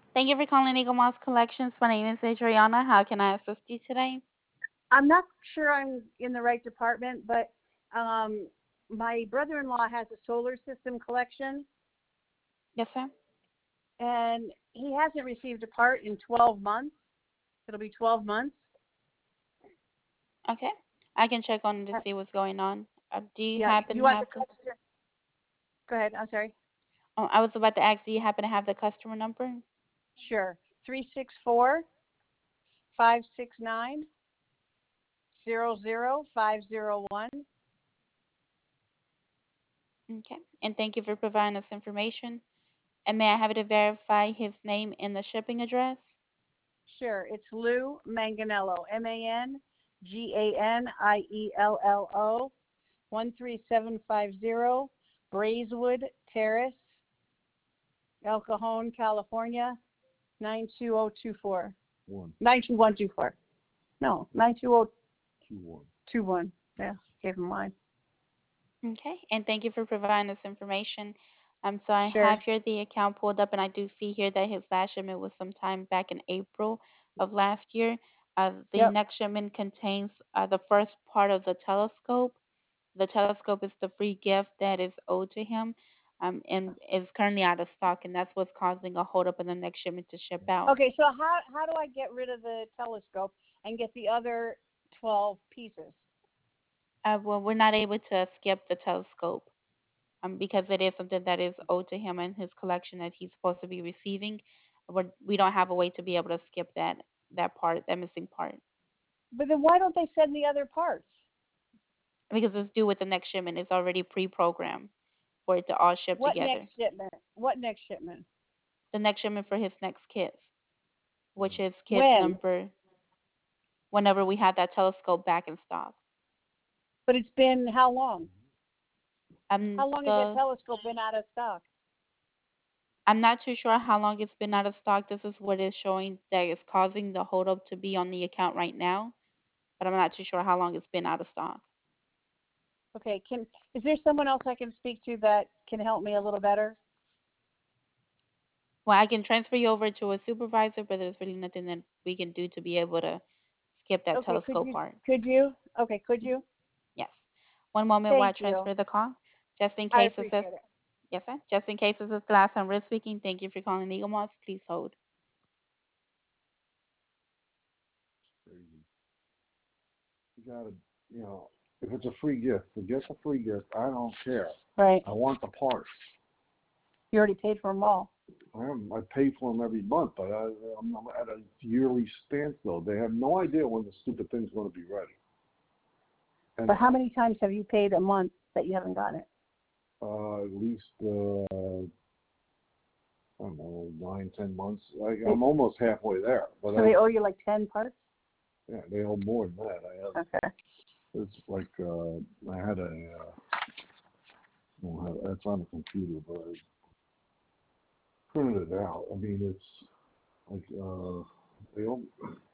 Thank you for calling Eagle Moss Collections. My name is Adriana. How can I assist you today? I'm not sure I'm in the right department, but um, my brother-in-law has a solar system collection, Yes, sir. and he hasn't received a part in 12 months. It'll be 12 months. Okay. I can check on to Uh, see what's going on. Do you yeah, happen you to want the have the? customer? Go ahead. I'm sorry. I was about to ask. Do you happen to have the customer number? Sure. 364-569-00501. Okay. And thank you for providing us information. And may I have it to verify his name and the shipping address? Sure. It's Lou Manganello, Manganiello, 13750 Braeswood Terrace, El Cajon, California, 92024. 92124. No, 92021. Yeah, gave him mine. Okay. And thank you for providing us information. So I Sure. have here the account pulled up, and I do see here that his last shipment was sometime back in April of last year. The Yep. next shipment contains the first part of the telescope. The telescope is the free gift that is owed to him, and is currently out of stock, and that's what's causing a hold up in the next shipment to ship out. Okay, so how do I get rid of the telescope and get the other 12 pieces? Well, we're not able to skip the telescope, because it is something that is owed to him in his collection that he's supposed to be receiving. We don't have a way to be able to skip that part, that missing part, But then why don't they send the other parts? because it's due with the next shipment. It's already pre-programmed for it to all ship What next together. shipment? What next shipment? The next shipment for his next kit, which is kit When? number whenever we have that telescope back in stock. But it's been how long? Um, How long has that the telescope been out of stock? I'm not too sure how long it's been out of stock. This is what is showing that is causing the hold up to be on the account right now, but I'm not too sure how long it's been out of stock. Okay, is there someone else I can speak to that can help me a little better? Well, I can transfer you over to a supervisor, but there's really nothing that we can do to be able to skip that Okay, telescope part. could you? Okay, could you? Yes. One moment while I Thank you. transfer the call, just in I case this is appreciate it. yes, sir. Just in case this is the last time we're speaking. Thank you for calling Eagle Moss. Please hold. Crazy. You gotta, you know, if it's a free gift, forget the free gift. I don't care. Right. I want the parts. You already paid for them all. I pay for them every month, but I'm at a yearly standstill. They have no idea when the stupid thing's going to be ready. And But how many times have you paid a month that you haven't gotten it? at least I don't know, 9, 10 months. I'm almost halfway there. But So they owe you like 10 parts? yeah, they owe more than that. Okay. It's like I had a. Well, that's on the computer, but I printed it out. I mean, it's like they owe